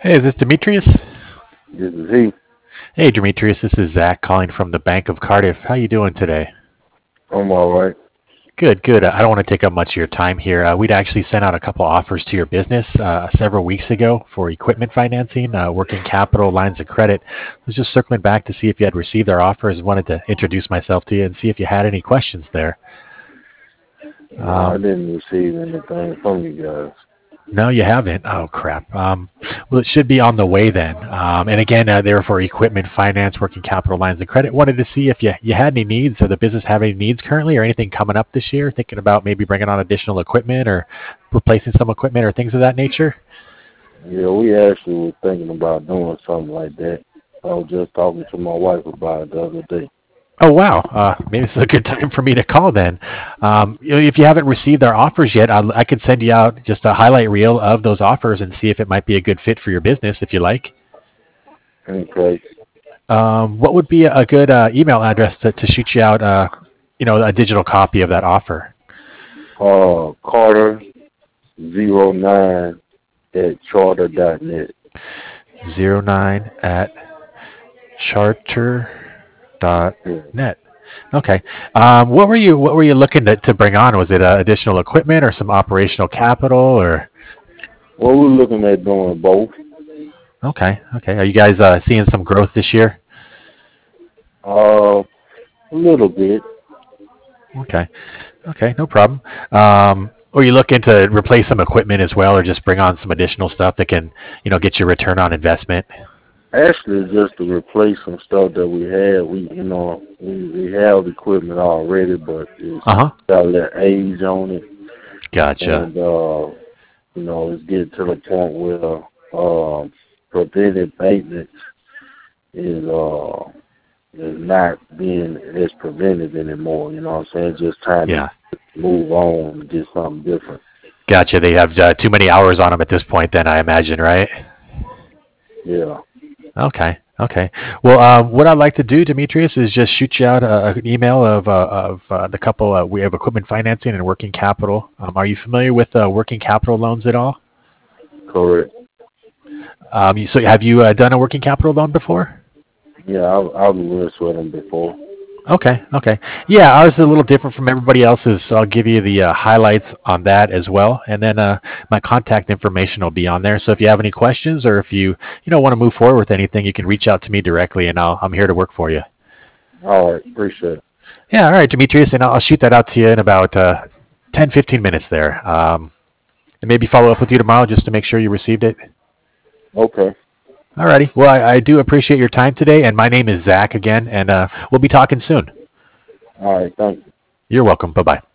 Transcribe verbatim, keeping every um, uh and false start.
Hey, is this Demetrius? This is he. Hey, Demetrius, this is Zach calling from the Bank of Cardiff. How you doing today? I'm all right. Good, good. Uh, I don't want to take up much of your time here. Uh, we'd actually sent out a couple offers to your business uh, several weeks ago for equipment financing, uh, working capital, lines of credit. I was just circling back to see if you had received our offers. Wanted to introduce myself to you and see if you had any questions there. No, I Um, didn't receive anything from you guys. no, you haven't. Oh, crap. Um, well, it should be on the way then. Um, and again, uh, they were for equipment finance, working capital lines of credit. Wanted to see if you, you had any needs or the business have any needs currently or anything coming up this year, thinking about maybe bringing on additional equipment or replacing some equipment or things of that nature. Yeah, we actually were thinking about doing something like that. I was just talking to my wife about it the other day. Oh, wow. Uh, maybe this is a good time for me to call then. Um, you know, if you haven't received our offers yet, I'll, I could send you out just a highlight reel of those offers and see if it might be a good fit for your business if you like. Okay. Um, what would be a good uh, email address to, to shoot you out, uh, you know, a digital copy of that offer? Uh, Carter zero nine at charter dot net. Zero nine at charter dot Yeah. net. Okay. Um, what were you What were you looking to, to bring on? Was it uh, additional equipment or some operational capital or? Well, we're looking at doing both. Okay. Okay. Are you guys uh, seeing some growth this year? Uh, a little bit. Okay. Okay. No problem. Um, or you looking to replace some equipment as well, or just bring on some additional stuff that can, you know, get your return on investment? Actually, just to replace some stuff that we had. We, you know, we, we have equipment already, but it's Uh huh. got a little age on it. Gotcha. And uh, you know, it's getting to the point where uh, preventive maintenance is uh is not being as preventive anymore. You know what I'm saying? Just time to Yeah. move on and get something different. Gotcha. They have uh, too many hours on them at this point, then I imagine, right? Yeah. Okay. Okay. Well, uh, what I'd like to do, Demetrius, is just shoot you out a, an email of uh, of uh, the couple. Uh, we have equipment financing and working capital. Um, are you familiar with uh, working capital loans at all? Correct. Um, you- so, have you uh, done a working capital loan before? Yeah, I've I've worked with them before. Okay, okay. Yeah, ours is a little different from everybody else's, so I'll give you the uh, highlights on that as well. And then uh, my contact information will be on there. So if you have any questions or if you, you know, want to move forward with anything, you can reach out to me directly and I'll, I'm here to work for you. All right, appreciate it. Yeah, all right, Demetrius, and I'll I'll shoot that out to you in about uh, ten, fifteen minutes there. Um, and maybe follow up with you tomorrow just to make sure you received it. Okay. All righty. Well, I, I do appreciate your time today, and my name is Zach again, and uh, we'll be talking soon. All right, thank you. You're welcome. Bye-bye.